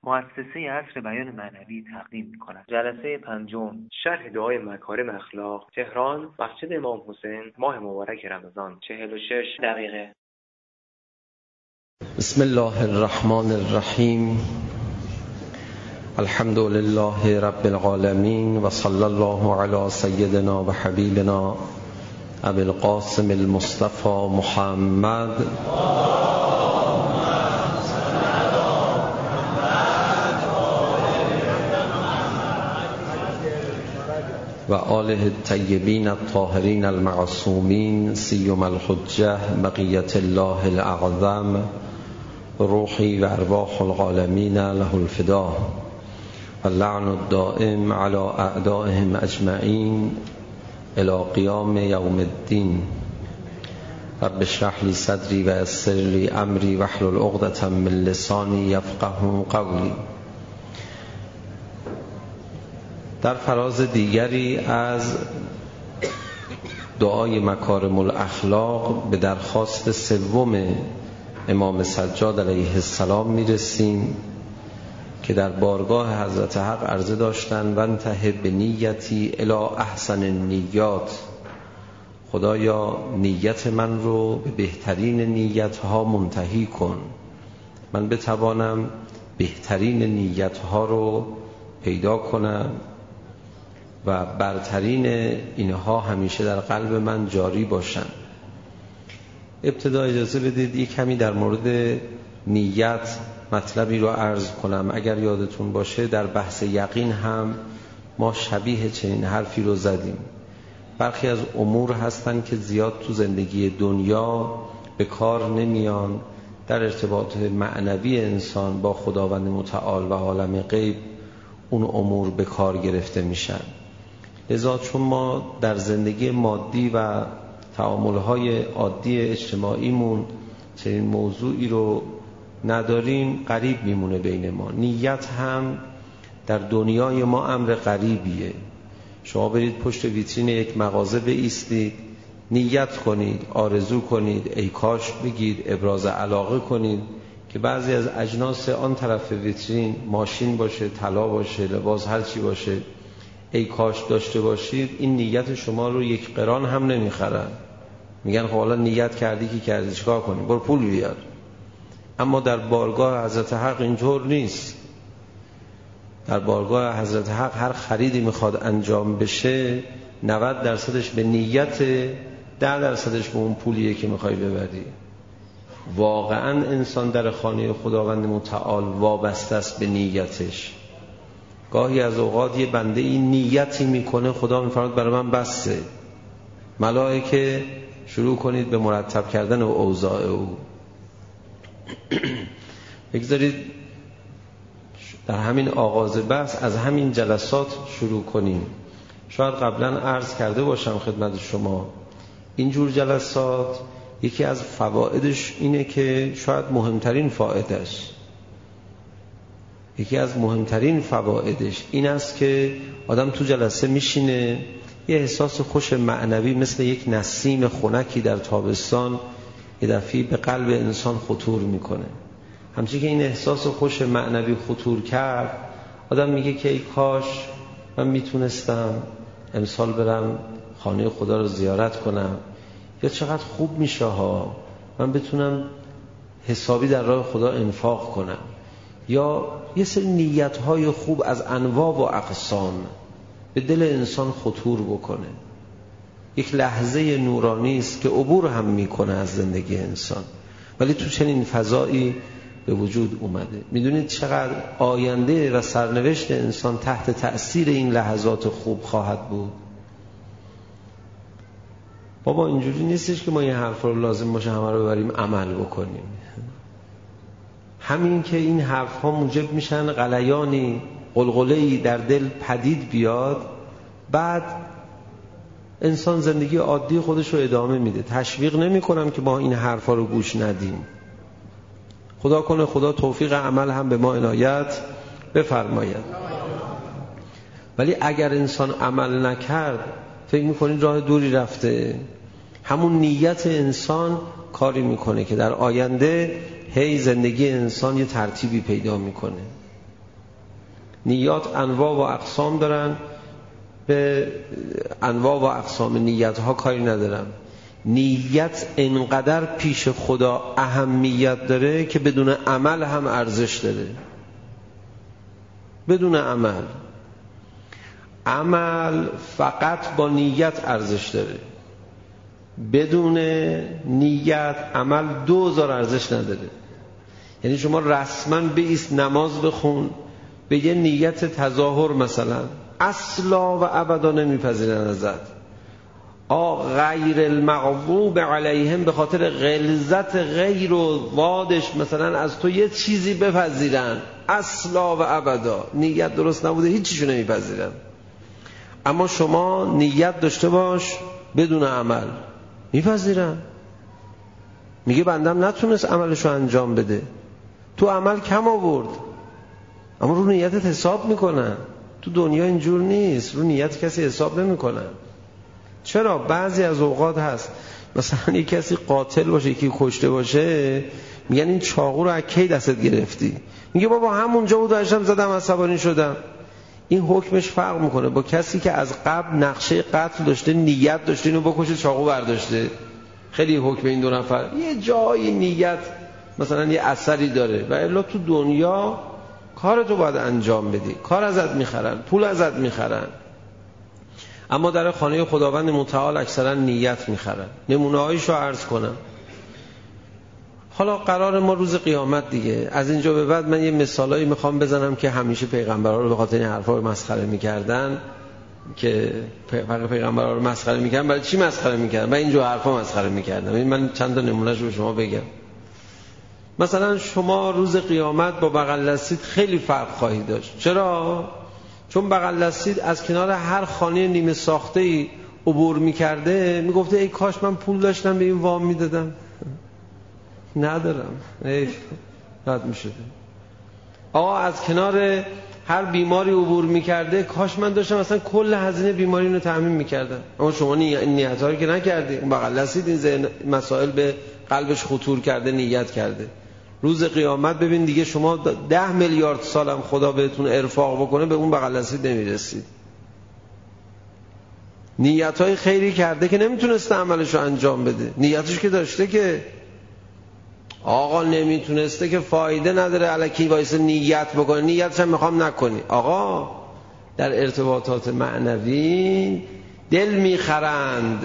مؤسسه عصر بیان معنوی تقدیم می‌کند. جلسه پنجم، شرح دعای مکارم اخلاق، تهران، مسجد امام حسین، ماه مبارک رمضان، 46 دقیقه. بسم الله الرحمن الرحیم. الحمد لله رب العالمین و صلی الله علی سیدنا و حبیبنا ابی القاسم المصطفى محمد و آله الطیبین الطاهرین المعصومین سیم الحجة بقیة الله الاعظم روحی و ارواح العالمین له الفدا و اللعن الدائم علی اعدائهم اجمعین الی قیام یوم الدین. رب اشرح لی صدری و یسر لی امری واحلل عقدة من لسانی یفقهوا قولی. در فراز دیگری از دعای مکارم الاخلاق به درخواست سوم امام سجاد علیه السلام میرسیم که در بارگاه حضرت حق عرضه داشتند و انتهی به نیتی الی احسن النیات. خدایا نیت من رو به بهترین نیتها منتهی کن، من بتوانم بهترین نیتها رو پیدا کنم و برترین اینها همیشه در قلب من جاری باشن. ابتدا اجازه بدید یک کمی در مورد نیت مطلبی رو عرض کنم. اگر یادتون باشه در بحث یقین هم ما شبیه چنین حرفی رو زدیم. برخی از امور هستن که زیاد تو زندگی دنیا به کار نمیان، در ارتباط معنوی انسان با خداوند متعال و عالم غیب اون امور به کار گرفته میشن. لذا چون ما در زندگی مادی و تعاملهای عادی اجتماعیمون چنین موضوعی رو نداریم، غریب میمونه بین ما. نیت هم در دنیای ما امر غریبیه. شما برید پشت ویترین یک مغازه بایستید، نیت کنید، آرزو کنید، ای کاش بگید، ابراز علاقه کنید که بعضی از اجناس آن طرف ویترین ماشین باشه، طلا باشه، لباس، هر چی باشه، ای کاش داشته باشید. این نیت شما رو یک قران هم نمیخرن. میگن خب حالا نیت کردی که کردی، چیکار کنی؟ برو پول بیار. اما در بارگاه حضرت حق اینطور نیست. در بارگاه حضرت حق هر خریدی میخواد انجام بشه 90% به نیت، 10% به اون پولیه که میخوای ببری. واقعا انسان در خانه خداوند متعال وابسته است به نیتش. گاهی از اوقات یه بنده این نیتی میکنه، خدا میفرماید برای من بسه، ملائکه شروع کنید به مرتب کردن اوضاع او. بگذارید در همین آغاز بحث از همین جلسات شروع کنیم. شاید قبلا عرض کرده باشم خدمت شما، اینجور جلسات یکی از فوائدش اینه که شاید مهمترین فوائدش این است که آدم تو جلسه میشینه، یه احساس خوش معنوی مثل یک نسیم خنکی در تابستان یه دفعه به قلب انسان خطور میکنه. همچنین که این احساس خوش معنوی خطور کرد، آدم میگه که ای کاش من میتونستم امسال برم خانه خدا رو زیارت کنم، یا چقدر خوب میشه ها من بتونم حسابی در راه خدا انفاق کنم، یا یه سری نیت‌های خوب از انواع و اقسام به دل انسان خطور بکنه. یک لحظه نورانی است که عبور هم میکنه از زندگی انسان، ولی تو چنین فضایی به وجود اومده. میدونید چقدر آینده و سرنوشت انسان تحت تأثیر این لحظات خوب خواهد بود؟ بابا اینجوری نیستش که ما این حرف رو لازم باشه همه رو ببریم عمل بکنیم. همین که این حرف ها موجب میشن غلیانی، قلقله‌ای در دل پدید بیاد، بعد انسان زندگی عادی خودش رو ادامه میده. تشویق نمی کنم که ما این حرف ها رو گوش ندیم. خدا کنه خدا توفیق عمل هم به ما عنایت بفرماید. ولی اگر انسان عمل نکرد فکر میکنید راه دوری رفته. همون نیت انسان کاری میکنه که در آینده هی زندگی انسان یه ترتیبی پیدا میکنه. نیات انواع و اقسام دارن، به انواع و اقسام نیت ها کاری ندارم. نیت انقدر پیش خدا اهمیت داره که بدون عمل هم ارزش داره. بدون عمل فقط با نیت ارزش داره. بدون نیت عمل 2000 ارزش نداره. یعنی شما رسما بایست نماز بخون، به یه نیت تظاهر مثلا، اصلا و ابدا نمیپذیرن ازت. غیر المغضوب علیهم، به خاطر غلظت غیر و وادش مثلا از تو یه چیزی بپذیرن، اصلا و ابدا نیت درست نبوده هیچیشو نمیپذیرن. اما شما نیت داشته باش بدون عمل، میپذیرن. میگه بندم نتونست عملشو انجام بده، تو عمل کم آورد، اما رو نیتت حساب میکنن. تو دنیا اینجور نیست، رو نیت کسی حساب نمیکنن. چرا؟ بعضی از اوقات هست مثلا یک کسی قاتل باشه، یکی کشته باشه، میگن این چاقو رو از کی دستت گرفتی؟ میگه بابا همونجا بود داشتم زدم عصبانی شدم. این حکمش فرق میکنه با کسی که از قبل نقشه قتل داشته، نیت داشته اینو بکشه، چاقو برداشته. خیلی حکم این دو نفر یه جایی نیت مثلا یه اثری داره، و الا تو دنیا کارتو باید انجام بدی، کار ازت میخرن، پول ازت میخرن. اما در خانه خداوند متعال اکثرا نیت میخرن. نمونه‌هایشو عرض کنم. حالا قرار ما روز قیامت دیگه، از اینجا به بعد من یه مثالایی میخوام بزنم که همیشه پیغمبرها رو به خاطر این حرفا مسخره میکردن، که پیغمبرها رو مسخره میکردن. برای چی مسخره میکردن؟ من اینجا حرفا مسخره میکردم. من چند تا نمونهش رو به شما بگم. مثلا شما روز قیامت با بغل دستید خیلی فرق خواهید داشت. چرا؟ چون بغل دستید از کنار هر خانه نیمه ساخته‌ای عبور میکرده، میگفته ای کاش من پول داشتم به این وام میدادم. ندارم، رد میشده. آقا از کنار هر بیماری عبور میکرده، کاش من داشتم مثلا کل هزینه بیماری رو تامین میکردم. اما شما نیت‌ها رو که نکردی. اون بغل دستید این مسائل به قلبش خطور کرده، نیت کرده. روز قیامت ببین دیگه شما 10 میلیارد سالم خدا بهتون ارفاق بکنه، به اون بغل دستید نمیرسید. نیت‌های خیری کرده که نمیتونسته عملشو انجام بده. نیتش که داشته که آقا نمیتونسته که فایده نداره الکی وایسه نیت بکنه، نیتش هم میخوام نکنی. آقا در ارتباطات معنوی دل میخرند.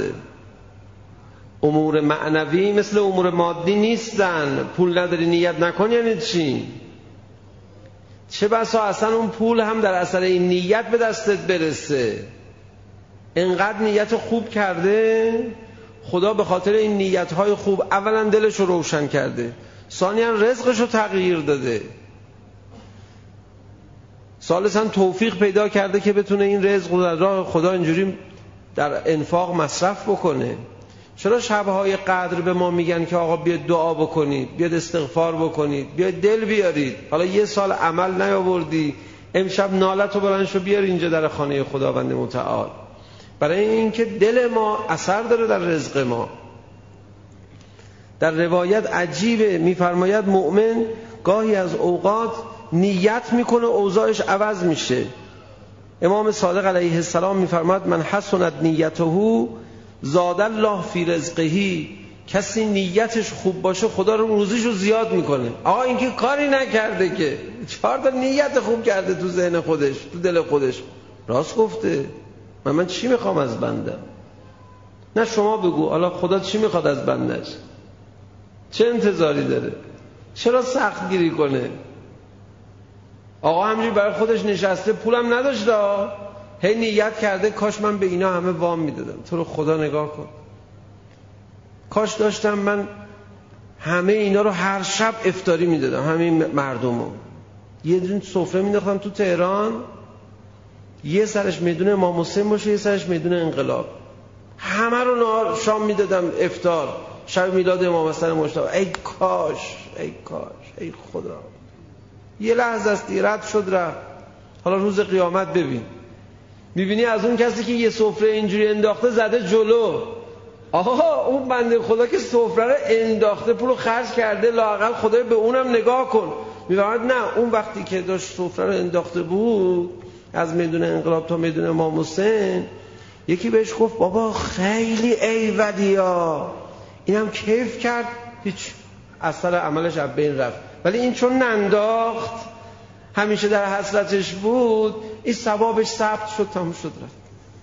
امور معنوی مثل امور مادی نیستن. پول نداری نیت نکن یعنی چی؟ چه بسا اصلا اون پول هم در اثر این نیت به دستت برسه. انقدر نیت خوب کرده خدا، به خاطر این نیت‌های خوب اولا دلش رو روشن کرده، ثانیاً رزقش رو تغییر داده، ثالثاً توفیق پیدا کرده که بتونه این رزق رو در راه خدا اینجوری در انفاق مصرف بکنه. چرا شب‌های قدر به ما میگن که آقا بیاید دعا بکنید، بیاید استغفار بکنید، بیاید دل بیارید؟ حالا یه سال عمل نیاوردی، امشب نالتو بلند شو بیار اینجا در خانه خداوند متعال. برای اینکه دل ما اثر داره در رزق ما. در روایت عجیبه، میفرماید مؤمن گاهی از اوقات نیت میکنه اوضاعش عوض میشه. امام صادق علیه السلام میفرماید من حسنت نیته زاد الله فی رزقه. کسی نیتش خوب باشه خدا رو روزیشو زیاد میکنه. آقا این که کاری نکرده، که 4 تا نیت خوب کرده تو ذهن خودش، تو دل خودش. راست گفته. من چی میخوام از بنده؟ نه شما بگو حالا خدا چی میخواد از بندش؟ چه انتظاری داره؟ چرا سخت گیری کنه؟ آقا همینجوری برای خودش نشسته، پولم نداشته، هی نیت کرده کاش من به اینا همه وام میدادم. تو رو خدا نگاه کن، کاش داشتم من همه اینا رو هر شب افطاری میدادم، همه مردمو. یه دونه سفره مینداختم تو تهران، یه سرش میدون امام حسین باشه، یه سرش میدون انقلاب، همه رو نهار شام میدادم افطار، شب میلاد امام حسین مجتبی. ای کاش، ای کاش، ای خدا. یه لحظه است رد شد رفت. حالا روز قیامت ببین، میبینی از اون کسی که یه سفره اینجوری انداخته زده جلو. آها اون بنده خدا که سفره رو انداخته، پولو خرج کرده، لااقل خدای به اونم نگاه کن. می‌فرماید نه، اون وقتی که داشت سفره رو انداخته بود از میدون انقلاب تا میدون امام حسین، یکی بهش گفت بابا خیلی ایولیا، اینم کیف کرد، هیچ اثر عملش از بین رفت. ولی این چون ننداخت، همیشه در حسرتش بود، این ثوابش ثبت شد، تموم شد رفت.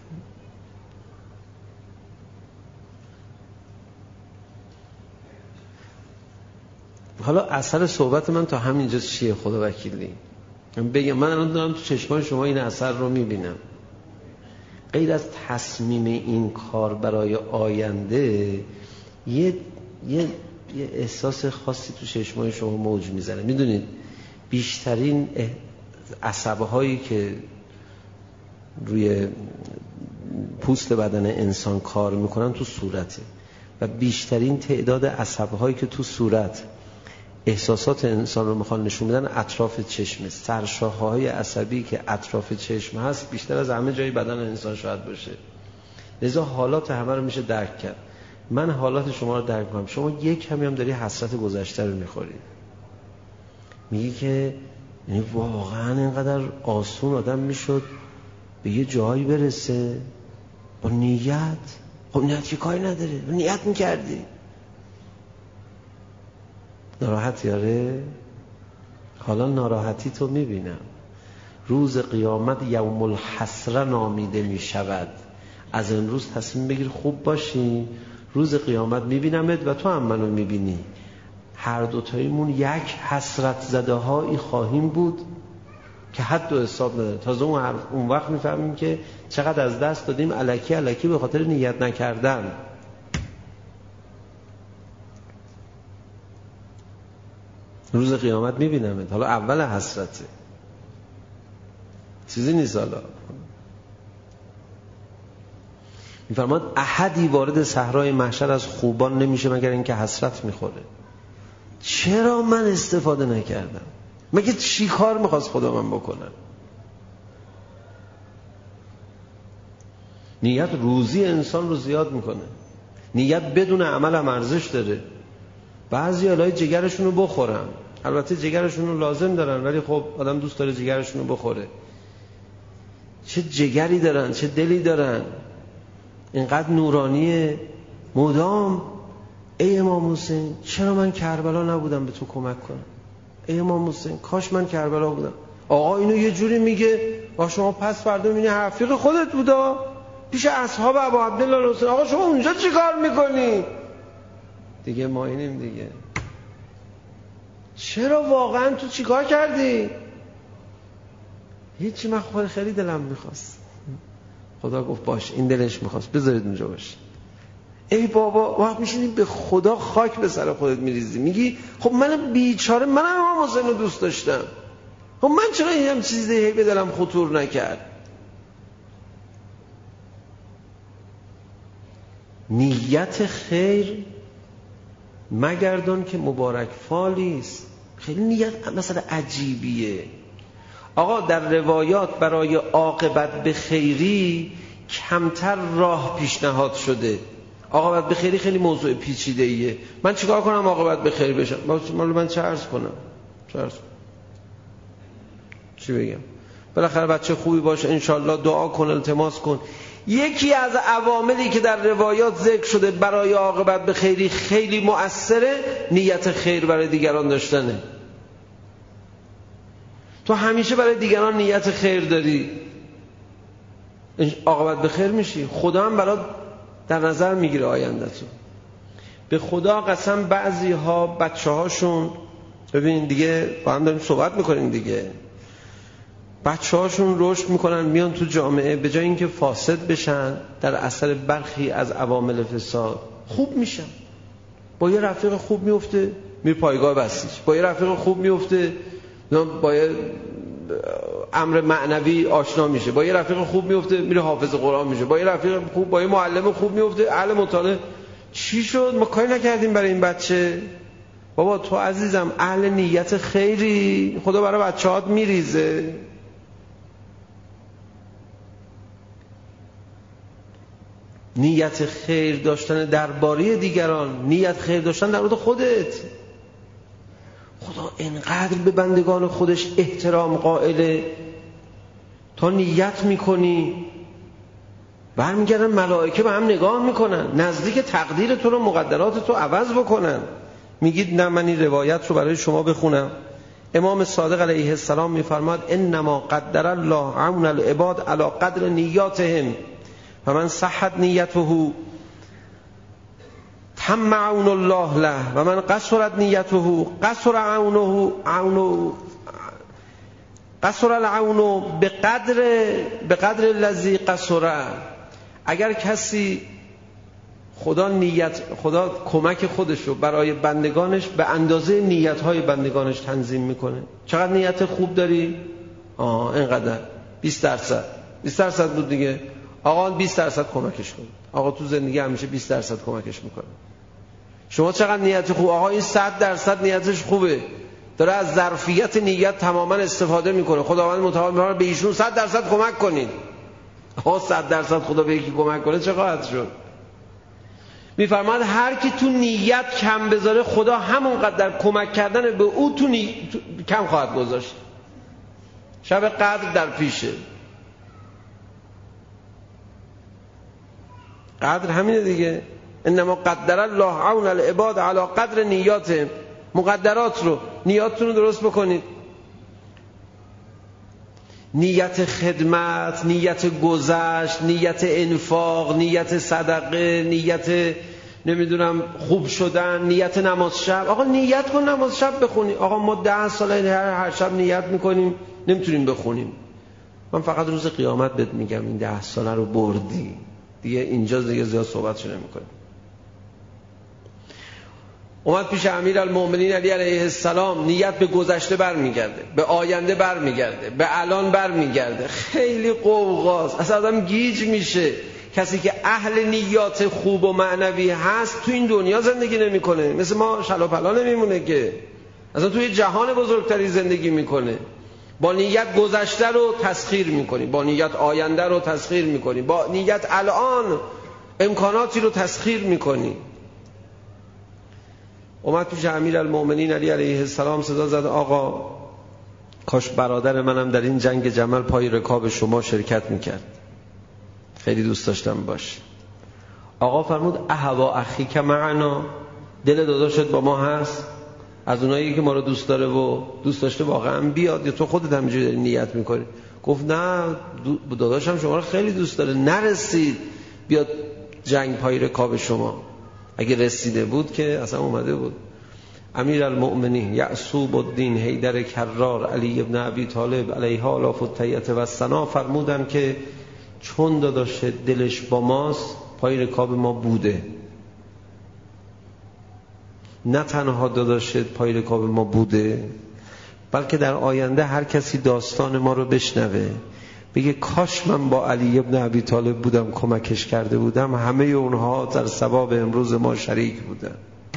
حالا اثر صحبت من تا همینجا چیه خدا وکیلی؟ بگم من الان دارم تو چشمان شما این اثر رو میبینم. غیر از تصمیم این کار برای آینده یه احساس خاصی تو چشمان شما موج میزنه. میدونید بیشترین عصبهایی که روی پوست بدن انسان کار میکنن تو صورته و بیشترین تعداد عصبهایی که تو صورت احساسات انسان رو میخوان نشون بدن اطراف چشمه. سرشاخه‌های عصبی که اطراف چشم هست بیشتر از همه جای بدن انسان شاید باشه. لذا حالات همه رو میشه درک کرد. من حالات شما رو درک میکنم. شما یک کمی هم داری حسرت گذشته رو میخوری. میگی که یعنی واقعا اینقدر آسون آدم میشد به یه جایی برسه با نیت. خب نیت که کاری نداره، نیت میکردی. ناراحتی؟ آره. حالا ناراحتی تو میبینم. روز قیامت یوم الحسره نامیده میشود. از امروز تصمیم بگیر خوب باشی، روز قیامت میبینمت و تو هم منو میبینی. هر دوتاییمون یک حسرت زده هایی خواهیم بود که حد و حساب نداره. تازه اون وقت میفهمیم که چقدر از دست دادیم الکی به خاطر نیت نکردن. روز قیامت میبینمت. حالا اول حسرته، چیزی نیست. حالا میفرماد احدی وارد صحرای محشر از خوبان نمیشه مگر اینکه حسرت میخوره. چرا من استفاده نکردم؟ مگه چی کار میخواست خدا من بکنم؟ نیت روزی انسان رو زیاد میکنه. نیت بدون عمل هم ارزش داره. بعضی الهی جگرشون رو بخورن، البته جگرشون رو لازم دارن، ولی خب آدم دوست داره جگرشون رو بخوره. چه جگری دارن، چه دلی دارن، اینقدر نورانیه. مدام ای امام حسین چرا من کربلا نبودم به تو کمک کنم؟ ای امام حسین کاش من کربلا بودم. آقا اینو یه جوری میگه با شما پس فردا میبینی حفیق خودت بودا پیش اصحاب ابو عبدالله الحسین. آقا شما اونجا چی کار میکنی؟ دیگه ما اینیم دیگه. چرا واقعا تو چی کار کردی؟ هیچی، من خیلی دلم میخواست. خدا گفت باش، این دلش میخواست، بذارید اونجا باشه. ای بابا وقت میشینی به خدا خاک به سر خودت میریزی، میگی خب من بیچاره، منم امام حسین رو دوست داشتم، خب من چرا این هم چیزی به دلم خطور نکرد؟ نیت خیر مگردان که مبارک فالیست. خیلی نیت مثلا عجیبیه. آقا در روایات برای عاقبت به خیری کمتر راه پیشنهاد شده. عاقبت به خیری خیلی موضوع پیچیده ایه. من چیکار کنم عاقبت به خیر بشم؟ من چه عرض کنم؟ چی بگم؟ بالاخره بچه خوبی باشه، انشالله دعا کن، التماس کن. یکی از عواملی که در روایات ذکر شده برای عاقبت به خیری خیلی مؤثره، نیت خیر برای دیگران داشتنه. تو همیشه برای دیگران نیت خیر داری، عاقبت به خیر میشی. خدا هم برات در نظر میگیره آینده‌تو. به خدا قسم بعضی ها بچه هاشون، ببین دیگه با هم داریم صحبت میکنیم دیگه، بچه هاشون رشد میکنن میان تو جامعه، به جای اینکه فاسد بشن در اثر برخی از عوامل فساد، خوب میشن. با یه رفیق خوب میفته میره پایگاه بسیج، با یه رفیق خوب میفته با یه امر معنوی آشنا میشه، با یه رفیق خوب میفته میره حافظ قرآن میشه، با یه رفیق خوب، با یه معلم خوب میفته اهل مطالعه. چی شد؟ ما کاری نکردیم برای این بچه. بابا تو عزیزم اهل نیت خیری، خدا برای بچه‌هات میریزه. نیت خیر داشتن درباره دیگران، نیت خیر داشتن در مورد خودت. خدا اینقدر به بندگان خودش احترام قائله تا نیت میکنی برمیگردن ملائکه به هم نگاه میکنن، نزدیک تقدیر تو رو، مقدرات تو عوض بکنن. میگید نه من این روایت رو برای شما بخونم. امام صادق علیه السلام میفرماد انما قدر الله عون العباد علی قدر نیاتهم و من صحت نیته تم عون الله له و من قصرت نیته قصر عونه قصر العون به قدر الذی قصر. اگر کسی خدا کمک خودش رو برای بندگانش به اندازه نیت‌های بندگانش تنظیم میکنه. چقدر نیت خوب داری؟ اینقدر 20% بود دیگه. آقا 20% کمکش کن. آقا تو زندگی همیشه 20% کمکش میکنه. شما چقدر نیت خوب؟ آقا این 100% نیتش خوبه، داره از ظرفیت نیت تماما استفاده میکنه. خداوند متعال میفرماید به ایشون 100% کمک کنید. آقا 100% خدا به یکی کمک کنه چه خواهد شد؟ میفرماید هر کی تو نیت کم بذاره خدا همونقدر کمک کردن به او تو کم خواهد گذاشت. شب قدر در پیشه. قدر همینه دیگه. انما قدر الله عون العباد علی قدر نیاتهم. مقدرات رو، نیاتتون رو درست بکنید. نیت خدمت، نیت گذشت، نیت انفاق، نیت صدقه، نیت نمیدونم خوب شدن، نیت نماز شب. آقا نیت کن نماز شب بخونی. آقا ما 10 سال هر شب نیت میکنیم نمیتونیم بخونیم. من فقط روز قیامت بهت میگم این 10 ساله رو بردی دیگه. اینجا دیگه زیاد صحبتشو نمیکنیم. اومد پیش امیرالمؤمنین علی علیه السلام، نیت به گذشته برمیگرده، به آینده برمیگرده، به الان برمیگرده. خیلی قوقاست، اصلا آدم گیج میشه. کسی که اهل نیات خوب و معنوی هست تو این دنیا زندگی نمیکنه، مثل ما شلاپلا نمیمونه که، اصلا توی جهان بزرگتری زندگی میکنه. با نیت گذشته رو تسخیر میکنی، با نیت آینده رو تسخیر میکنی، با نیت الان امکاناتی رو تسخیر میکنی. اومد پیش امیرالمؤمنین علی علیه السلام صدا زد آقا کاش برادر منم در این جنگ جمل پای رکاب شما شرکت میکرد، خیلی دوست داشتم باش. آقا فرمود اهوا اخیک معنا، دل داداشت با ما هست؟ از اونایی که ما رو دوست داره و دوست داشته واقعا بیاد، یا تو خودت همینجوری داری نیت میکنی؟ گفت نه داداشم شما رو خیلی دوست داره، نرسید بیاد جنگ پای رکاب شما. اگه رسیده بود که اصلا اومده بود. امیرالمؤمنین یعصوب الدین حیدر کرار علی ابن ابی طالب علیه آلاف التحیة و الثنا فرمودن که چون داداش دلش با ماست پای رکاب ما بوده. نه تنها داداش پای رکاب ما بوده، بلکه در آینده هر کسی داستان ما رو بشنوه بگه کاش من با علی ابن ابی طالب بودم کمکش کرده بودم، همه اونها در ثواب امروز ما شریک بودن.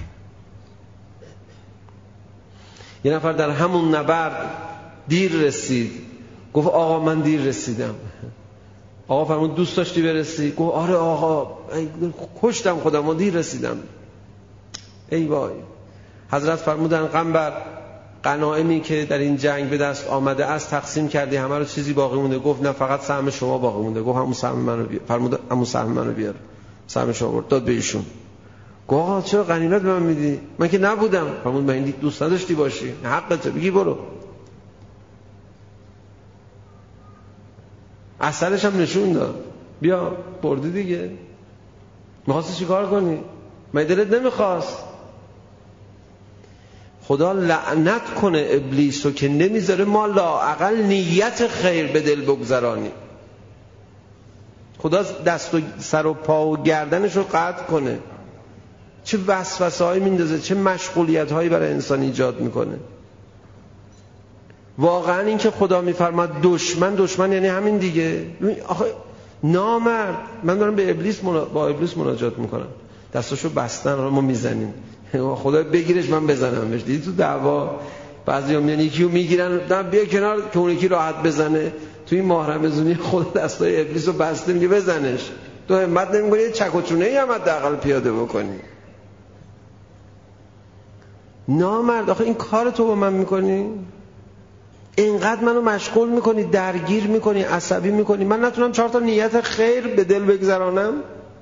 یه نفر در همون نبرد دیر رسید، گفت آقا من دیر رسیدم. آقا فرمود دوست داشتی برسی؟ گفت آره آقا کشتم خودم و دیر رسیدم. ای وای. حضرت فرمودن قنبر غنایمی که در این جنگ به دست آمده است تقسیم کردی، همه رو چیزی باقی مونده؟ گفت نه فقط سهم شما باقی مونده. گفت همون سهم منو بیار. فرمود همون سهم منو بیار. سهم شما برد داد به ایشون. گفت آقا چرا غنیمت به من میدی؟ من که نبودم. فرمود من این دوست نداشتی باشی، حقته، بگی برو. اثرش هم نشون داد. بیا بردی دیگه. می‌خواستی چیکار کنی؟ من دلت نمیخواست. خدا لعنت کنه ابلیسو که نمیذاره ما لااقل نیت خیر به دل بگذرانی. خدا دست و سر و پا و گردنش رو قطع کنه. چه وسوسه‌هایی میندازه، چه مشغولیت‌هایی برای انسان ایجاد میکنه. واقعا این که خدا میفرماد دشمن یعنی همین دیگه. آخه نامرد، من دارم با ابلیس مناجات میکنم، دستاشو بستن ما میزنیم، خدا بگیرش من بزنمش. دیدی تو دعوا بعضیا میان یکیو میگیرن بیا کنار که اون یکی راحت بزنه. تو این ماه رمضانی خدا دستای ابلیسو بسته میگه بزنش. تو همت نمیکنی چک و چونه ای هم حداقل پیاده بکنی. نامرد آخه این کار تو با من میکنی؟ اینقدر منو مشغول میکنی، درگیر میکنی، عصبی میکنی، من نتونم 4 تا نیت خیر به دل بگذرانم؟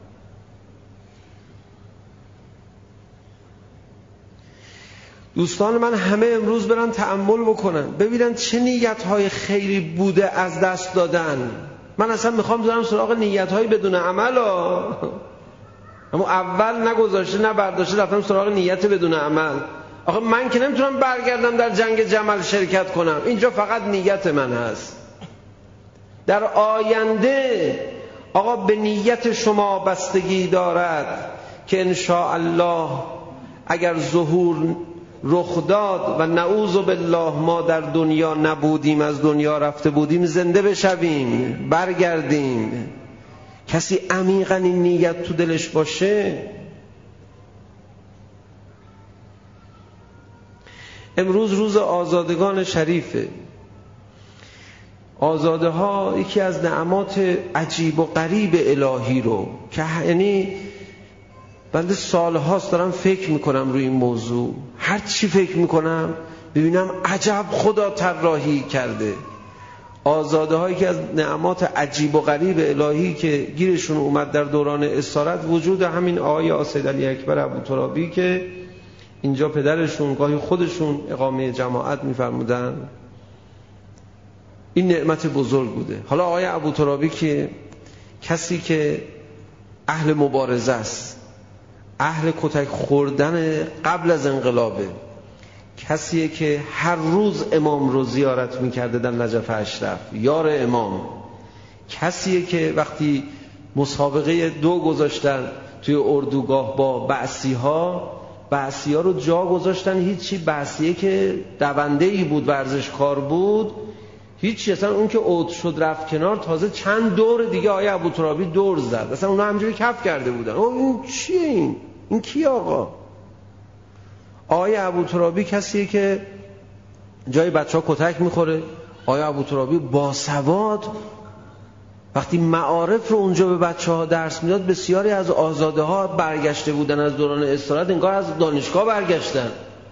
دوستان من همه امروز برن تأمل بکنن، ببینن چه نیت‌های خیری بوده از دست دادن. من اصلا میخوام برم سراغ نیت‌های بدون عمل اما اول نگذاشته نه برداشته رفتم سراغ نیت بدون عمل. آخه من که نمیتونم برگردم در جنگ جمل شرکت کنم، اینجا فقط نیت من هست. در آینده آقا به نیت شما بستگی دارد که ان شاء الله اگر ظهور رخ داد و نعوذ بالله ما در دنیا نبودیم، از دنیا رفته بودیم، زنده بشویم، برگردیم. کسی عمیقاً این نیت تو دلش باشه. امروز روز آزادگان شریفه. آزاده ها یکی از نعمات عجیب و غریب الهی رو که یعنی بنده سالهاست دارم فکر میکنم روی این موضوع، هر چی فکر میکنم ببینم عجب خدا طراحی کرده. آزاده هایی که از نعمات عجیب و غریب الهی که گیرشون اومد در دوران اسارت، وجود همین آقای سید علی اکبر ابوترابی که اینجا پدرشون گاهی خودشون اقامه جماعت میفرمودن، این نعمت بزرگ بوده. حالا آقای ابوترابی که کسی که اهل مبارزه است، اهل کتک خوردن قبل از انقلابه، کسیه که هر روز امام رو زیارت میکرده در نجف اشرف، یار امام، کسیه که وقتی مسابقه 2 گذاشتن توی اردوگاه با بعثی ها رو جا گذاشتن، هیچی. بعثیه که دونده‌ای بود، ورزشکار بود، هیچی، اصلا اون که اوت شد رفت کنار، تازه چند دور دیگه آقای ابوترابی دور زد، اصلا اونا همجوری کف کرده بودن. این چیه؟ این کی آقا؟ آقای ابوترابی کسیه که جای بچه ها کتک میخوره. آقای ابوترابی باسواد، وقتی معارف رو اونجا به بچه ها درس میداد، بسیاری از آزاده ها برگشته بودن از دوران استراحت، انگار از دانشگاه برگشتن.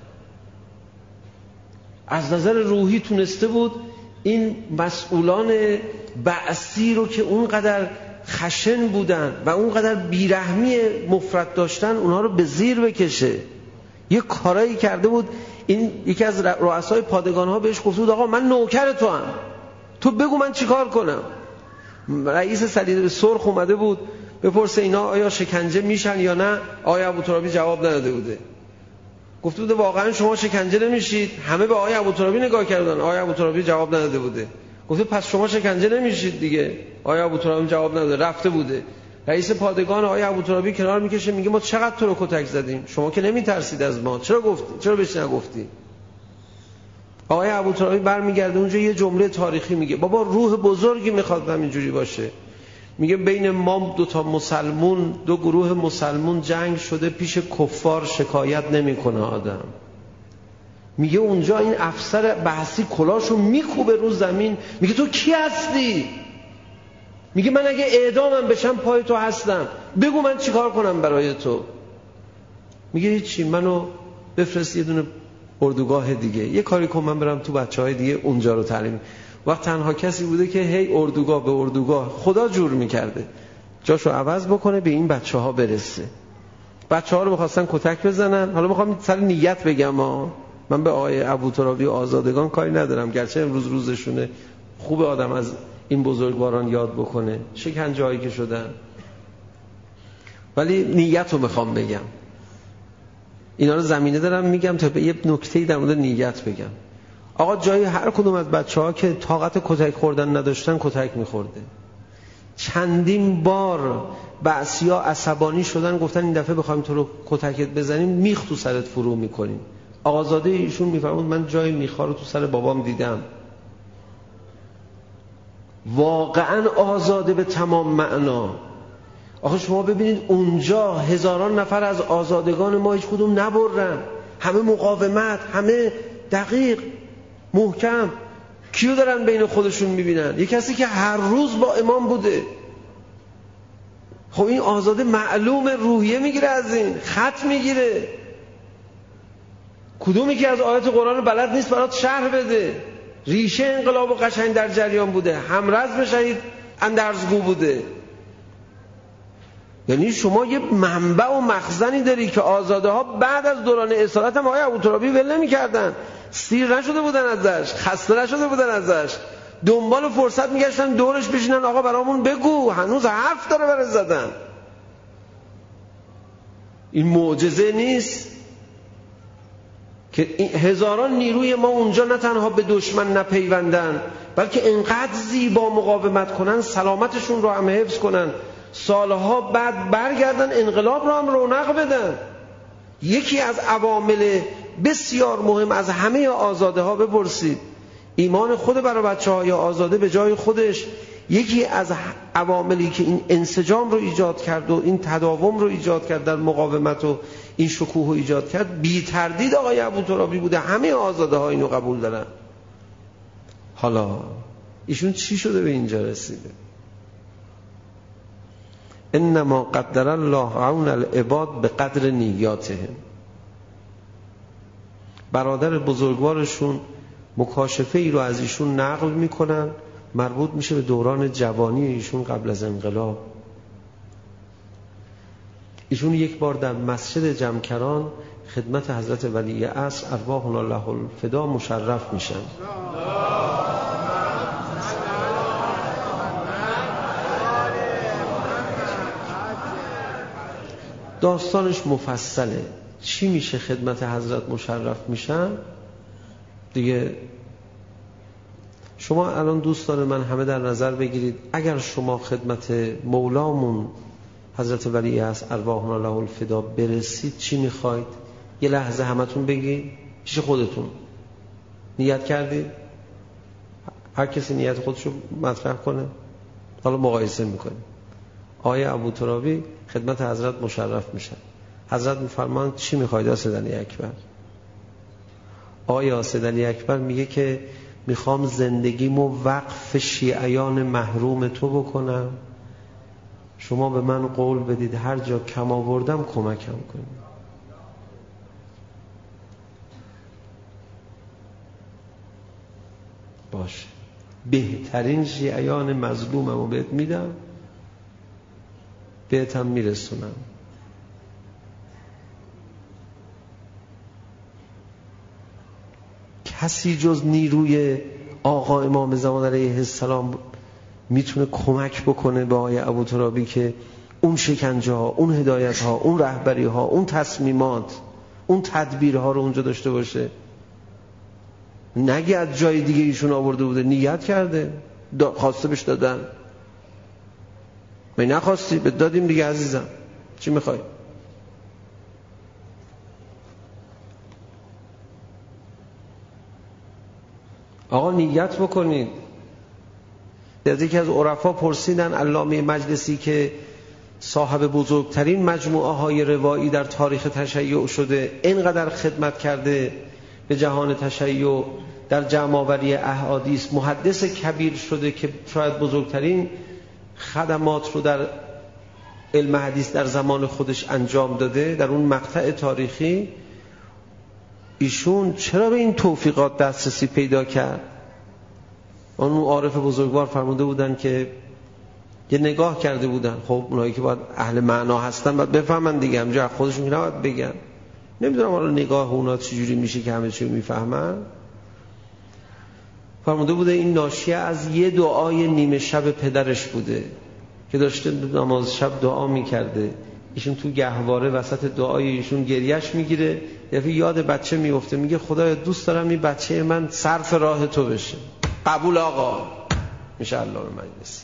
از نظر روحی تونسته بود این مسئولان بعثی رو که اونقدر خشن بودن و اونقدر بیرحمی مفرط داشتن، اونها رو به زیر بکشه. یه کارایی کرده بود. این یکی از رؤسای پادگان ها بهش گفت بود آقا من نوکر تو هم، تو بگو من چیکار کنم. رئیس صلیب سرخ اومده بود بپرسه اینا آیا شکنجه میشن یا نه. آقای ابوترابی جواب نداده بوده. گفته بوده واقعا شما شکنجه نمیشید؟ همه به آقای ابوترابی نگاه کردن. آقای ابوترابی جواب نداده بوده. گفته پس شما شکنجه نمیشید دیگه. آقای ابوترابی جواب نداده، رفته بوده. رئیس پادگان آقای ابوترابی کنار میکشه، میگه ما چقدر تو رو کتک زدیم، شما که نمیترسید از ما، چرا بهش نگفتی؟ آقای ابوترابی برمیگرده اونجا یه جمله تاریخی میگه، بابا روح بزرگی میخواد همینجوری باشه. میگه بین ما 2 گروه مسلمون جنگ شده، پیش کفار شکایت نمیکنه آدم. میگه اونجا این افسر بعثی کلاشو میکوبه رو زمین، میگه تو کی هستی؟ میگه من اگه اعدامم بشم پای تو هستم، بگو من چیکار کنم برای تو. میگه هیچی، منو بفرست یه دونه اردوگاه دیگه، یه کاری کن من برم تو بچهای دیگه اونجا رو تعلیم. وقت تنها کسی بوده که هی اردوگاه به اردوگاه خدا جور میکرده جاشو عوض بکنه به این بچه ها برسه. بچه ها رو میخواستن کتک بزنن. حالا میخوام سر نیت بگم من به آقای ابوترابی و آزادگان کاری ندارم، گرچه امروز روزشونه، خوب آدم از این بزرگواران یاد بکنه شکنجه هایی که شدن، ولی نیت رو میخوام بگم. اینا رو زمینه دارم میگم تا به یه نکته‌ای در مورد نیت بگم. آقا جای هر کدوم از بچه‌ها که طاقت کتک خوردن نداشتن کتک میخورده. چندین بار بعثی‌ها عصبانی شدن، گفتن این دفعه بخوایم تو رو کتکت بزنیم میخ تو سرت فرو میکنیم. آقازاده ایشون میفرمود من جای میخا رو تو سر بابام دیدم. واقعا آزاده به تمام معنا. آخه شما ببینید اونجا هزاران نفر از آزادگان ما هیچ کدوم نبرن، همه مقاومت، همه دقیق محکم. کیو دارن بین خودشون میبینن؟ یه کسی که هر روز با امام بوده. خب این آزاده معلوم روحیه میگیره، از این خط میگیره. کدومی که از آیات قرآن بلد نیست برات شرح بده. ریشه انقلاب و قشنگ در جریان بوده، همرزم شهید اندرزگو بوده. یعنی شما یه منبع و مخزنی داری که آزاده ها بعد از دوران اسارت هم آقای ابوترابی ول نمی‌کردن، سیر نشده بودن ازش، خسته نشده بودن ازش، دنبال فرصت میگشتن دورش بشینن آقا برامون بگو، هنوز حرف داره برای زدن. این معجزه نیست که هزاران نیروی ما اونجا نه تنها به دشمن نپیوندن، بلکه انقدر زیبا مقاومت کنن، سلامتشون رو هم حفظ کنن، سالها بعد برگردن انقلاب رو هم رونق بدن. یکی از عوامل بسیار مهم از همه آزاده ها بپرسید، ایمان خود برای بچه‌های آزاده به جای خودش، یکی از عواملی که این انسجام رو ایجاد کرد و این تداوم رو ایجاد کرد در مقاومت و این شکوه رو ایجاد کرد، بی تردید آقای ابوترابی بوده. همه آزاده ها اینو قبول دارن. حالا ایشون چی شده به اینجا رسیده؟ انما قدر الله عون العباد به قدر نیاتهم. برادر بزرگوارشون مکاشفه ای رو از ایشون نقل میکنن، مربوط میشه به دوران جوانی ایشون قبل از انقلاب. ایشون یک بار در مسجد جمکران خدمت حضرت ولی عصر ارواحنا الله الفدا مشرف میشن. داستانش مفصله. چی میشه خدمت حضرت مشرف میشن دیگه؟ شما الان دوستان من همه در نظر بگیرید، اگر شما خدمت مولامون حضرت ولی عصر ارواحنا الله الفدا برسید چی میخواید؟ یه لحظه همتون بگید پیش خودتون، نیت کردید؟ هر کسی نیت خودشو مطرح کنه. حالا مقایسه میکنیم. آقای ابوترابی خدمت حضرت مشرف میشن، حضرت میفرمایند چی میخواید یا سید علی اکبر؟ آیا سید علی اکبر میگه که میخوام زندگیمو وقف شیعیان محروم تو بکنم، شما به من قول بدید هر جا کم آوردم کمکم کنید. باشه، بهترین شیعیان مظلوممو بهت میدم، بهتم میرسونم. کسی جز نیروی آقا امام زمان علیه السلام میتونه کمک بکنه به آقای ابوترابی که اون شکنجه ها، اون هدایت ها، اون رهبری ها، اون تصمیمات، اون تدبیرها رو اونجا داشته باشه؟ نگه از جای دیگه ایشون آورده بوده، نیت کرده، خواسته بهش دادن. می نخواستی بهت دادیم دیگه عزیزم، چی میخوای؟ آقا نیت بکنید. از یکی از عرفا پرسیدن، علامه مجلسی که صاحب بزرگترین مجموعه های روایی در تاریخ تشیع شده، اینقدر خدمت کرده به جهان تشیع در جمع‌آوری احادیث، محدث کبیر شده که شاید بزرگترین خدمات رو در علم حدیث در زمان خودش انجام داده در اون مقطع تاریخی، ایشون چرا به این توفیقات دسترسی پیدا کرد؟ اون عارف بزرگوار فرموده بودن که یه نگاه کرده بودن، خب اونایی که باید اهل معنا هستن باید بفهمن دیگه، همجا خودشون که نباید بگن. نمیدونم حالا نگاه اونا چجوری میشه که همه چی میفهمن. فرموده بوده این ناشیه از یه دعای نیمه شب پدرش بوده که داشته نماز شب دعا میکرده، ایشون تو گهواره وسط دعای ایشون گریش میگیره، یاد بچه میفته، میگه خدایا دوست دارم این بچه من صرف راه تو بشه. قبول آقا، میشه علامه مجلسی.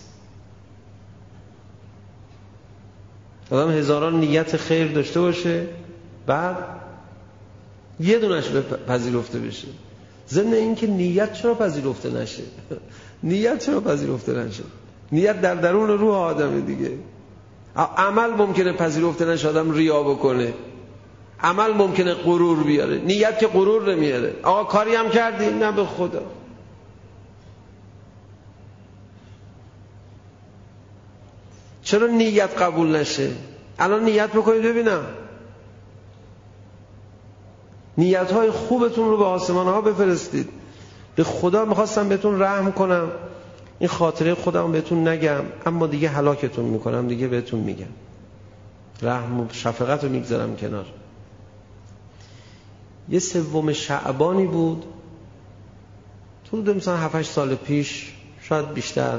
آدم هزاران نیت خیر داشته باشه، بعد یه دونش پذیرفته بشه. ضمن این که نیت چرا پذیرفته نشه؟ نیت چرا پذیرفته نشه؟ نیت در درون روح آدمه دیگه. عمل ممکنه پذیرفته نشه، آدم ریا بکنه، عمل ممکنه غرور بیاره، نیت که غرور نمیاره. آقا کاری هم کردی؟ نه به خدا. چرا نیت قبول نشه؟ الان نیت بکنید ببینم. نیت‌های خوبتون رو به آسمان‌ها بفرستید. به خدا می‌خواستم بهتون رحم کنم، این خاطره خودم بهتون نگم، اما دیگه هلاکتون میکنم، دیگه بهتون میگم. رحم و شفقت رو میگذارم کنار. یه 3 شعبانی بود، حدود مثلا 7-8 سال پیش، شاید بیشتر.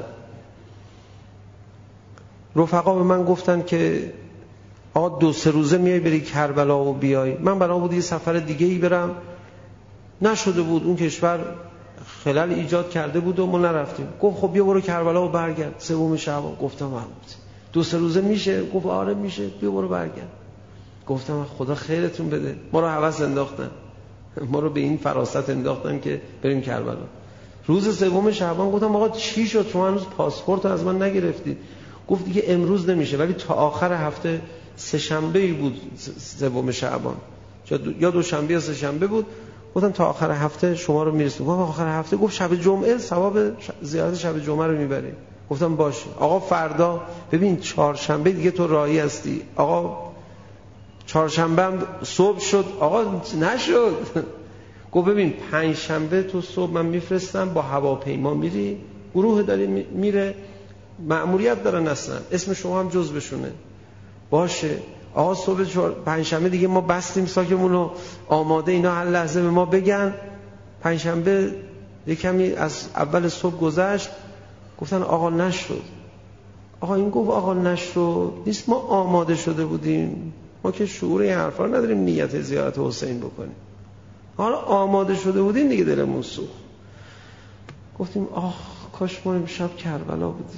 رفقا به من گفتن که آقا 2-3 روزه میای بری کربلا و بیای. من بنا بود یه سفر دیگه ای برم، نشده بود، اون کشور خلل ایجاد کرده بود و ما نرفتیم. گفت خب بیا برو کربلا و برگرد 3 شعبان. گفتم محمود 2-3 روزه میشه؟ گفت آره میشه، بیا برو برگرد. گفتم خدا خیرتون بده، ما رو هوس انداختن، ما رو به این فراست انداختن که بریم کربلا. روز 3 شعبان گفتم آقا چی شد شما هنوز پاسپورت از من نگرفتی؟ گفت دیگه امروز نمیشه، ولی تا آخر هفته 3 شنبه‌ای بود 3 شعبان، یا 2 شنبه یا 3 شنبه بود. گفتم تا آخر هفته شما رو میرسونم. گفت آخر هفته؟ گفت شب جمعه ثواب زیارت شب جمعه رو میبری. گفتم باشه. آقا فردا ببین 4 شنبه دیگه تو راهی هستی. آقا 4 شنبه هم صبح شد. آقا نشد. گفت ببین 5 شنبه تو صبح من میفرستم، با هواپیما میری، گروه داری میره، مأموریت دارن اصلا، اسم شما هم جزوشونه. باشه آقا صبح 5 شنبه دیگه ما بستیم ساکمون رو آماده، اینا هر لحظه به ما بگن. 5 شنبه یک کمی از اول صبح گذشت، گفتن آقا نشد. آقا این گفت آقا نشد نیست، ما آماده شده بودیم، ما که شعور این حرفا نداریم نیت زیارت حسین بکنیم. حالا آماده شده بودیم دیگه، دلمون سوخت. گفتیم آخ کاش ما امشب کربلا بودیم.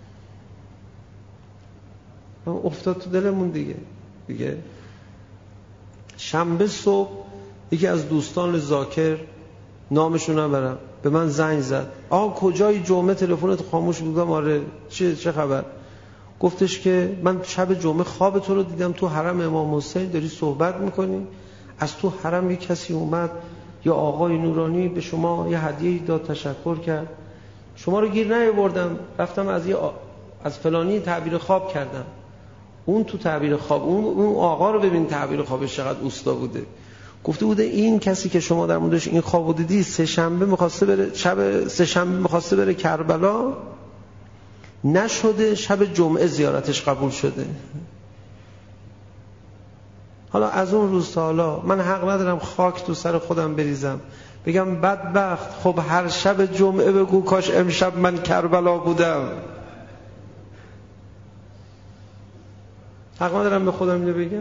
افتاد تو دلمون دیگه. شنبه صبح یکی از دوستان ذاکر، نامشو نبرم، به من زنگ زد. آقا کجایی؟ جمعه تلفنت خاموش بودم. آره چه خبر؟ گفتش که من شب جمعه خواب تو رو دیدم تو حرم امام حسین داری صحبت میکنی، از تو حرم یک کسی اومد، یا آقای نورانی به شما یه هدیه داد، تشکر کرد، شما رو گیر نیاوردم، رفتم از فلانی تعبیر خواب کردم. اون تو تعبیر خواب، اون آقا رو ببین تعبیر خوابش چقدر اوستا بوده. گفته بوده این کسی که شما در موردش این خوابو دیدی 3 شنبه می‌خواسته بره، شب 3 شنبه می‌خواسته بره کربلا، نشده، شب جمعه زیارتش قبول شده. حالا از اون روز تا حالا من حق ندارم خاک تو سر خودم بریزم بگم بدبخت، خب هر شب جمعه بگو کاش امشب من کربلا بودم. حق ندارم به خودم اینو بگم.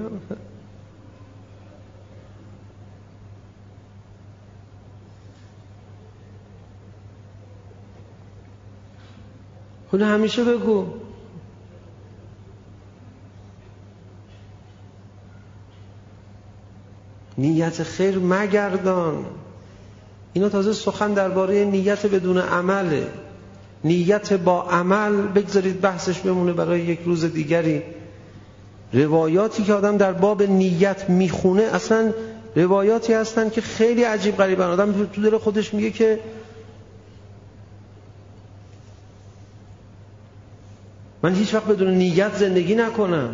خود همیشه بگو. نیت خیر مگردان. اینا تازه سخن درباره نیت بدون عمله. نیت با عمل بگذارید بحثش بمونه برای یک روز دیگری. روایاتی که آدم در باب نیت میخونه اصلا روایاتی هستن که خیلی عجیب غریبن. آدم تو دل خودش میگه که من هیچ وقت بدون نیت زندگی نکنم.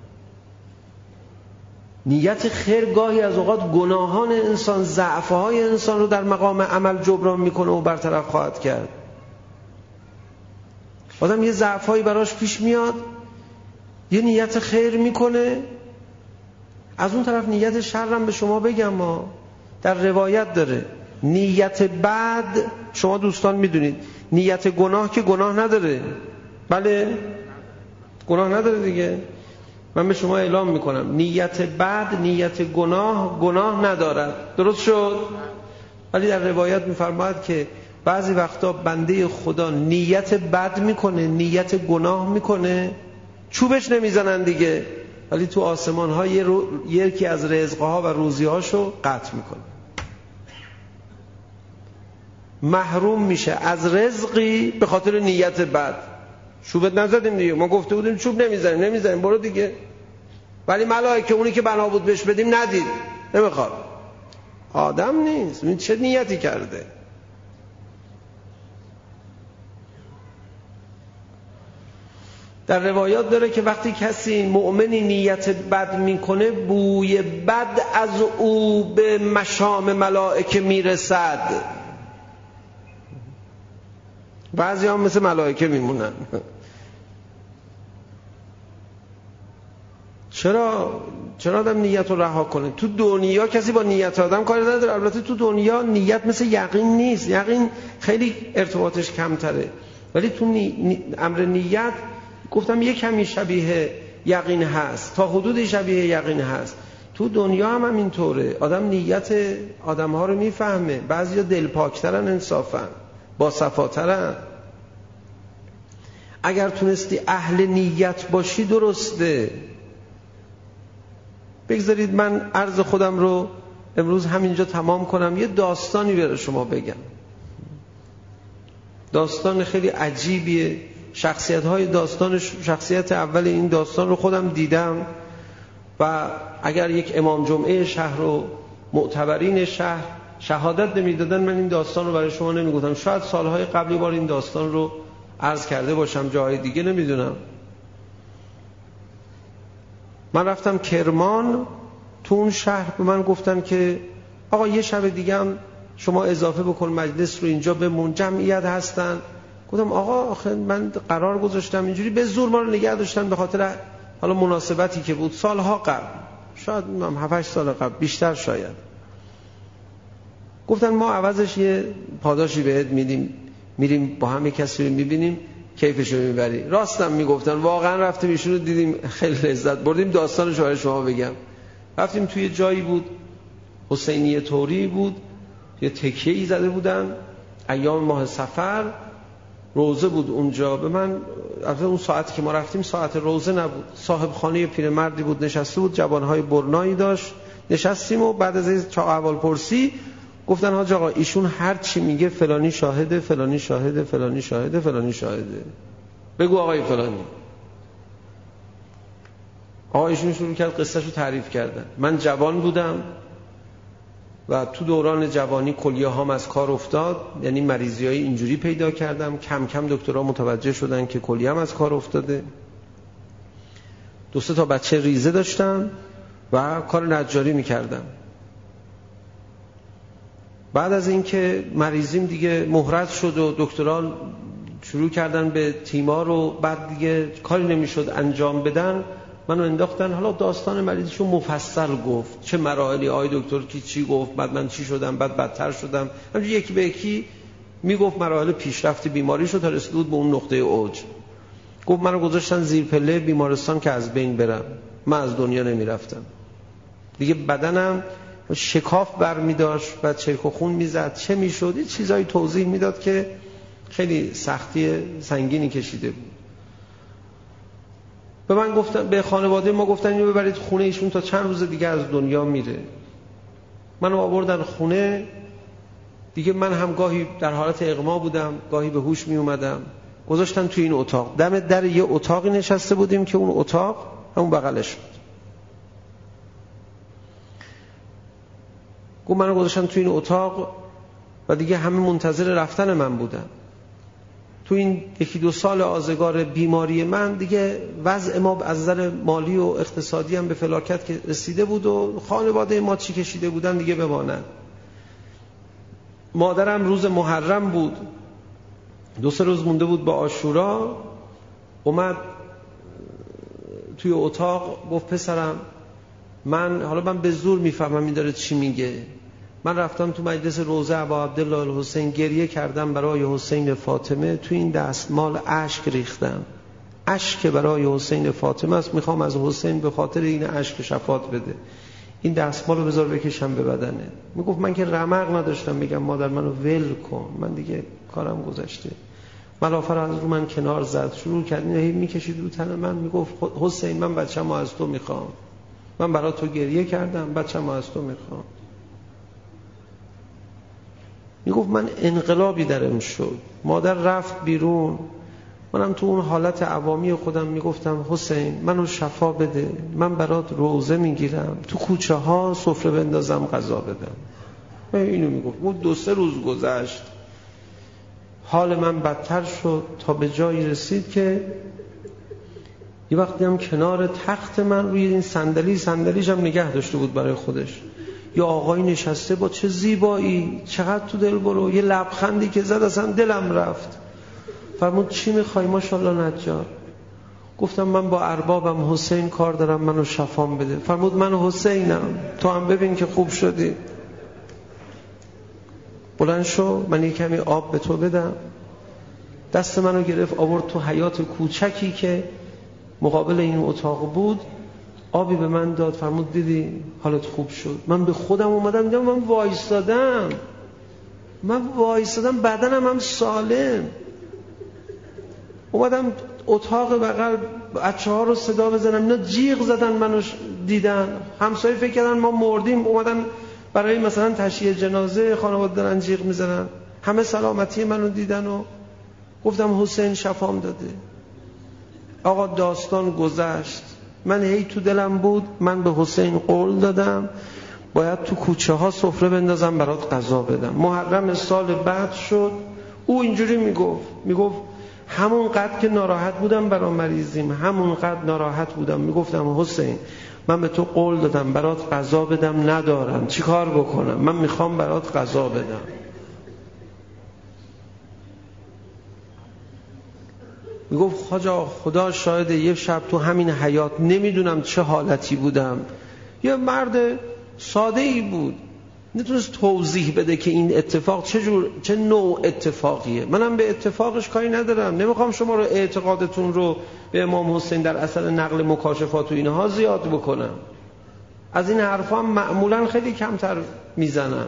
نیت خیر گاهی از اوقات گناهان انسان، ضعف‌های انسان رو در مقام عمل جبران میکنه و برطرف خواهد کرد. آدم یه ضعف‌هایی براش پیش میاد، یه نیت خیر میکنه، از اون طرف نیت شرم به شما بگم ما در روایت داره. نیت بد شما دوستان میدونید، نیت گناه که گناه نداره. بله گناه نداره دیگه. من به شما اعلام میکنم نیت بد، نیت گناه ندارد. درست شد؟ ولی در روایت میفرماید که بعضی وقتا بنده خدا نیت بد میکنه، نیت گناه میکنه، چوبش نمیزنن دیگه، ولی تو آسمان ها یکی از رزقها و روزی هاشو قطع میکنه، محروم میشه از رزقی به خاطر نیت بد. چوبت نزدیم دیگه، ما گفته بودیم چوب نمیزنیم برو دیگه، ولی ملائکه اونی که بنا بود بهش بدیم ندید، نمیخواد. آدم نیست، این چه نیتی کرده؟ در روایات داره که وقتی کسی مؤمنی نیت بد میکنه بوی بد از او به مشام ملائکه میرسد. بعضی هم مثل ملائکه میمونن. چرا آدم نیت رو رها کنه؟ تو دنیا کسی با نیت آدم کاری نداره. البته تو دنیا نیت مثل یقین نیست، یقین خیلی ارتباطش کمتره، ولی تو امر نیت گفتم یک کمی شبیه یقین هست، تا حدودی شبیه یقین هست. تو دنیا هم اینطوره. آدم نیت آدم ها رو میفهمه. بعضیا دلپاکترن، انصافا با صفاترن. اگر تونستی اهل نیت باشی درسته. بگذارید من عرض خودم رو امروز همینجا تمام کنم. یه داستانی برای شما بگم. داستان خیلی عجیبیه. شخصیت‌های داستان، شخصیت اول این داستان رو خودم دیدم و اگر یک امام جمعه شهر و معتبرین شهر شهادت نمیدادن من این داستان رو برای شما نمیگفتم. شاید سالهای قبلی بار این داستان رو عرض کرده باشم جای دیگه، نمیدونم. من رفتم کرمان. تو اون شهر به من گفتن که آقا یه شب دیگه هم شما اضافه بکن مجلس رو اینجا بمون، جمعیت هستن. گفتم آقا آخه من قرار گذاشتم اینجوری، به زور ما رو نگه داشتن به خاطر حالا مناسبتی که بود سالها قبل، شاید 7-8 سال قبل، بیشتر شاید. گفتن ما عوضش یه پاداشی بهت میدیم، میریم با هم کسی رو میبینیم کیفشو میبری. راستم میگفتن. واقعا رفتیم ایشون رو دیدیم، خیلی لذت بردیم. داستانش رو برای شما بگم. رفتیم توی جایی بود حسینیه طوری بود، یه تکیه‌ای زده بودن، ایام ماه صفر، روزه بود اونجا. به من البته اون ساعتی که ما رفتیم ساعت روزه نبود. صاحب خانه پیرمردی بود نشسته بود، جوانهای برنایی داشت. نشستیم و بعد از چا احوال پرسی گفتن حاج آقا ایشون هر چی میگه فلانی شاهده، فلانی شاهده، فلانی شاهده، فلانی شاهده. بگو آقای فلانی. آقا ایشون شروع کرد قصهشو تعریف کردن. من جوان بودم و تو دوران جوانی کلیه هام از کار افتاد، یعنی مریضی های اینجوری پیدا کردم. کم کم دکترها متوجه شدن که کلیه هم از کار افتاده. 2-3 تا بچه ریزه داشتم و کار نجاری میکردم. بعد از اینکه مریضیم دیگه مهرت شد و دکترها شروع کردن به تیمار و بعد دیگه کاری نمیشد انجام بدن، منو انداختن. حالا داستان مریضیشو مفصل گفت، چه مراحلی، آقای دکتر کی چی گفت، بعد من چی شدم، بعد بدتر شدم. همینجوری یکی به یکی میگفت مراحل پیشرفت بیماریشو تا رسید به اون نقطه اوج. گفت منو گذاشتن زیر پله بیمارستان که از بین برم. من از دنیا نمیرفتم دیگه. بدنم شکاف برمی داشت و چرک و خون میزد. چه میشد؟ یه چیزایی توضیح میداد که خیلی سختی سنگینی کشیده بود. به من گفتن، به خانواده ما گفتن اینو ببرید خونه ایشون تا چند روز دیگه از دنیا میره. منو آوردن خونه دیگه. من هم گاهی در حالت اغما بودم، گاهی به هوش می اومدم. گذاشتن توی این اتاق. دم در یه اتاقی نشسته بودیم که اون اتاق همون بغلش بود. گفت منو گذاشتن توی این اتاق و دیگه همه منتظر رفتن من بودن. تو این 1-2 سال آزگار بیماری من دیگه وضع ما از نظر مالی و اقتصادی هم به فلاکت که رسیده بود و خانواده ما چی کشیده بودن دیگه بمانند. مادرم روز محرم بود، 2-3 روز مونده بود با عاشورا، اومد توی اتاق گفت پسرم من به زور میفهمم این داره چی میگه. من رفتم تو مجلس روضه ابا عبدالله الحسین، گریه کردم برای حسین فاطمه. تو این دستمال اشک ریختم. اشک برای حسین فاطمه است، میخوام از حسین به خاطر این اشک شفاعت بده. این دستمال رو بذار بکشم به بدنه. میگفت من که رمق نداشتم بگم مادر منو ول کن، من دیگه کارم گذشته. ملافه رو از رو من کنار زد، شروع کرد میکشید رو تن من. میگفت حسین من بچه‌مو از تو میخوام، من برای تو گریه کردم، بچه‌مو از تو میخوام. میگفت من انقلابی درم شد. مادر رفت بیرون، منم تو اون حالت عوامی خودم میگفتم حسین منو شفا بده، من برات روزه میگیرم، تو کوچه ها سفره بندازم غذا بدم. اینو میگفت. اون 2-3 روز گذشت، حال من بدتر شد تا به جایی رسید که یه وقتی هم کنار تخت من روی این صندلیش هم نگه داشته بود برای خودش. یه آقایی نشسته با چه زیبایی، چقدر تو دل برو، یه لبخندی که زد اصلا دلم رفت. فرمود چی میخوای ماشاءالله نجار؟ گفتم من با اربابم حسین کار دارم، منو شفام بده. فرمود من حسینم، تو هم ببین که خوب شدی. بلند شو من یک کمی آب به تو بدم. دست منو گرفت آورد تو حیاط کوچکی که مقابل این اتاق بود، آبی به من داد. فرمود دیدی حالت خوب شد. من به خودم اومدم دیدم من وایستادم بدنم هم سالم. اومدم اتاق بغل بچه‌ها رو صدا بزنم، اینا جیغ زدن، منو دیدن، همسایه فکر کردن ما مردیم، اومدن برای مثلا تشییع جنازه خانواده دارن جیغ میزنن. همه سلامتی منو دیدن و گفتم حسین شفام داده. آقا داستان گذشت. من هی تو دلم بود من به حسین قول دادم باید تو کوچه ها سفره بندازم برات غذا بدم. محرم سال بعد شد. او اینجوری میگفت همون قدر که ناراحت بودم برای مریضیم، همون قدر ناراحت بودم. میگفتم حسین من به تو قول دادم برات غذا بدم، ندارم، چی کار بکنم؟ من میخوام برات غذا بدم. میگفت خواجه خدا شاهده یه شب تو همین حیاط نمیدونم چه حالتی بودم، یه مرد ساده ای بود، نتونست توضیح بده که این اتفاق چه نوع اتفاقیه. منم به اتفاقش کاری ندارم، نمیخوام شما رو اعتقادتون رو به امام حسین در اثر نقل مکاشفات و اینها زیاد بکنم. از این حرفا هم معمولا خیلی کمتر میزنم.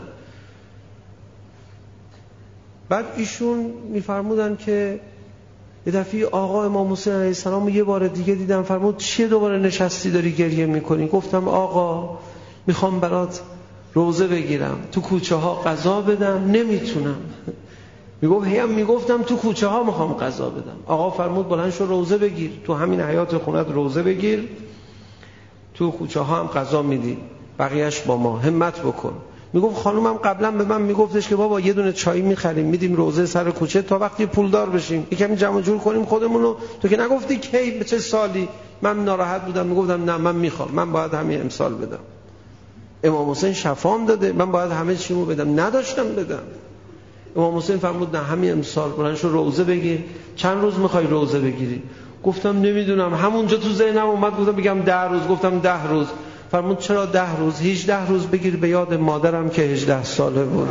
بعد ایشون میفرمودن که یه دفعه آقا امام حسین علیه السلام یه بار دیگه دیدم. فرمود چیه دوباره نشستی داری گریه میکنی؟ گفتم آقا میخوام برات روزه بگیرم، تو کوچه ها غذا بدم، نمیتونم. میگفتم تو کوچه ها میخوام غذا بدم. آقا فرمود بلند شو روزه بگیر، تو همین حیاط خونت روزه بگیر، تو کوچه ها هم غذا میدی، بقیهش با ما، همت بکن. میگفت خانومم قبلا به من میگفتش که بابا یه دونه چای میخریم میدیم روزه سر کوچه تا وقتی پولدار بشیم، یکم جمع جور کنیم خودمونو. تو که نگفتی کی به چه سالی؟ من ناراحت بودم، میگفتم نه من میخوام، من باید همین امسال بدم. امام حسین شفام داده، من باید همه چیمو بدم، نداشتم بدم. امام حسین فرمود نه همین امسال بلند شو روزه بگیر. چند روز میخوای روزه بگیری؟ گفتم نمیدونم، همونجا تو ذهنم اومد گفتم بگم 10 روز. گفتم 10 روز. فرمود چرا 10 روز؟ 18 روز بگیر به یاد مادرم که 18 ساله بود.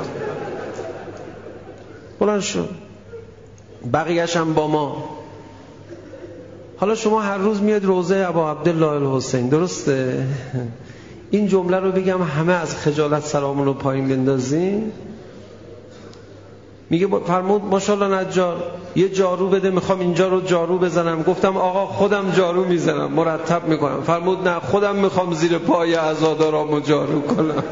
بلند شو، بقیه‌اش هم با ما. حالا شما هر روز میاد روزه ابا عبدالله الحسین، درسته؟ این جمله رو بگم همه از خجالت سرامون رو پایین بندازیم. میگه فرمود ماشاءالله نجار یه جارو بده، میخوام اینجا رو جارو بزنم. گفتم آقا خودم جارو میزنم، مرتب میکنم. فرمود نه خودم میخوام زیر پای عزادارامو جارو کنم.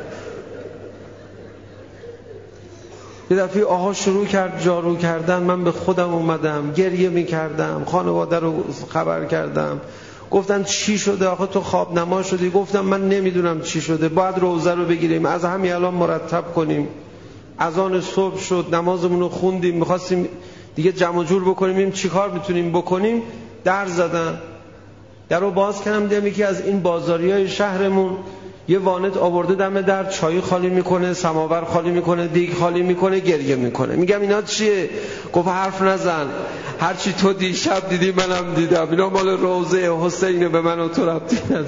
یه دفعه آقا شروع کرد جارو کردن، من به خودم اومدم، گریه میکردم، خانواده رو خبر کردم. گفتن چی شده؟ آخه تو خواب نما شدی. گفتم من نمیدونم چی شده، باید روزه رو بگیریم، از همین الان مرتب کنیم. اذان صبح شد، نمازمون رو خوندیم، میخواستیم دیگه جمع جور بکنیم این چی کار میتونیم بکنیم. در زدن، در رو باز کردم، دیدم یکی از این بازاریای شهرمون یه وانت آورده دم در، چای خالی میکنه، سماور خالی میکنه، دیگ خالی میکنه، گریه میکنه. میگم اینا چیه؟ گفت حرف نزن، هرچی تو دیشب دیدی منم دیدم، اینا مال روزه حسین، به من و تو ربطی نداره.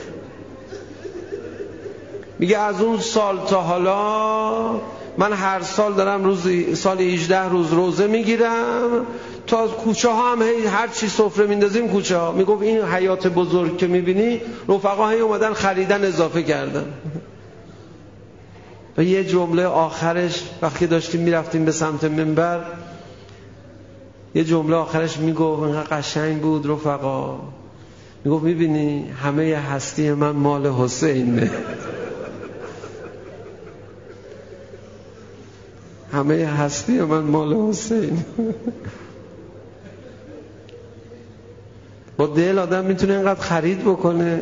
میگه از اون سال تا حالا من هر سال دارم سال 18 روز روزه میگیرم، تا کوچه ها هم هر چی سفره میندازیم کوچه ها. میگفت این حیات بزرگ که میبینی رفقا هی اومدن خریدن اضافه کردن. و یه جمله آخرش وقتی داشتیم میرفتیم به سمت منبر، یه جمله آخرش میگفت اینقدر قشنگ بود رفقا، میگفت میبینی همه هستی من مال حسینه. همه هستی من مال حسین. با دل آدم میتونه اینقدر خرید بکنه.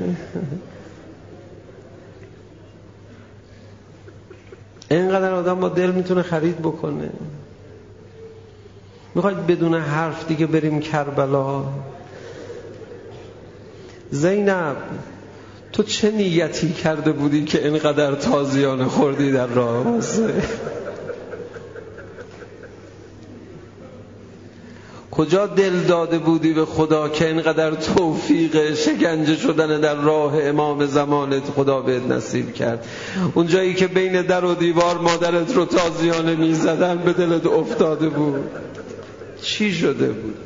اینقدر آدم با دل میتونه خرید بکنه. میخواید بدون حرف دیگه بریم کربلا؟ زینب تو چه نیتی کرده بودی که اینقدر تازیانه خوردی در راه حسین؟ کجا دل داده بودی به خدا که اینقدر توفیق شکنجه شدن در راه امام زمانت خدا بهت نصیب کرد؟ اون جایی که بین در و دیوار مادرت رو تازیانه می زدن به دلت افتاده بود؟ چی شده بود؟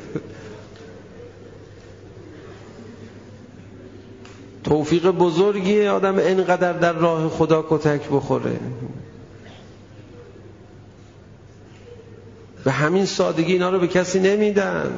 توفیق بزرگیه آدم اینقدر در راه خدا کتک بخوره. به همین سادگی اینا رو به کسی نمیدن.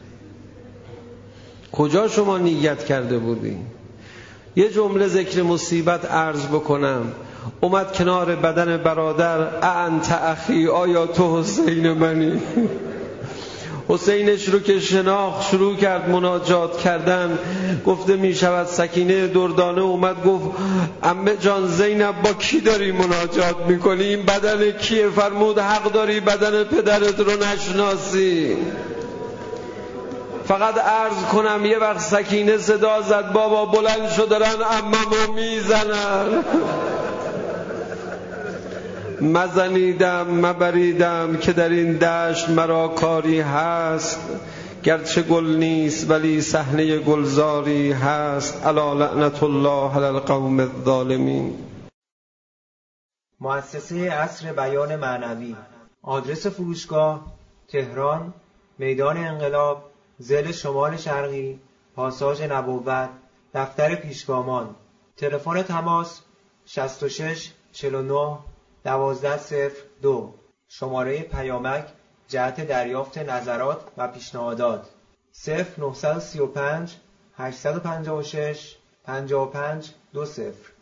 کجا شما نیت کرده بودی؟ یه جمله ذکر مصیبت عرض بکنم. اومد کنار بدن برادر، انت اخی، آیا تو حسین منی؟ حسینش رو که شناخت شروع کرد مناجات کردن. گفته می شود سکینه دردانه اومد گفت عمه جان زینب با کی داری مناجات میکنی؟ این بدن کیه؟ فرمود حق داری بدن پدرت رو نشناسی. فقط عرض کنم یه وقت سکینه صدا زد بابا بلند شو دارن عممو میزنن. مزنیدم مبریدم که در این دشت مرا کاری هست، گرچه گل نیست ولی صحنه گلزاری هست. الا لعنت الله علی القوم الظالمین. مؤسسه عصر بیان معنوی. آدرس فروشگاه: تهران، میدان انقلاب، ضلع شمال شرقی، پاساژ نبوت، دفتر پیشگامان. تلفن تماس 66 49 1202. شماره پیامک جهت دریافت نظرات و پیشنهادات 0935 856 5520.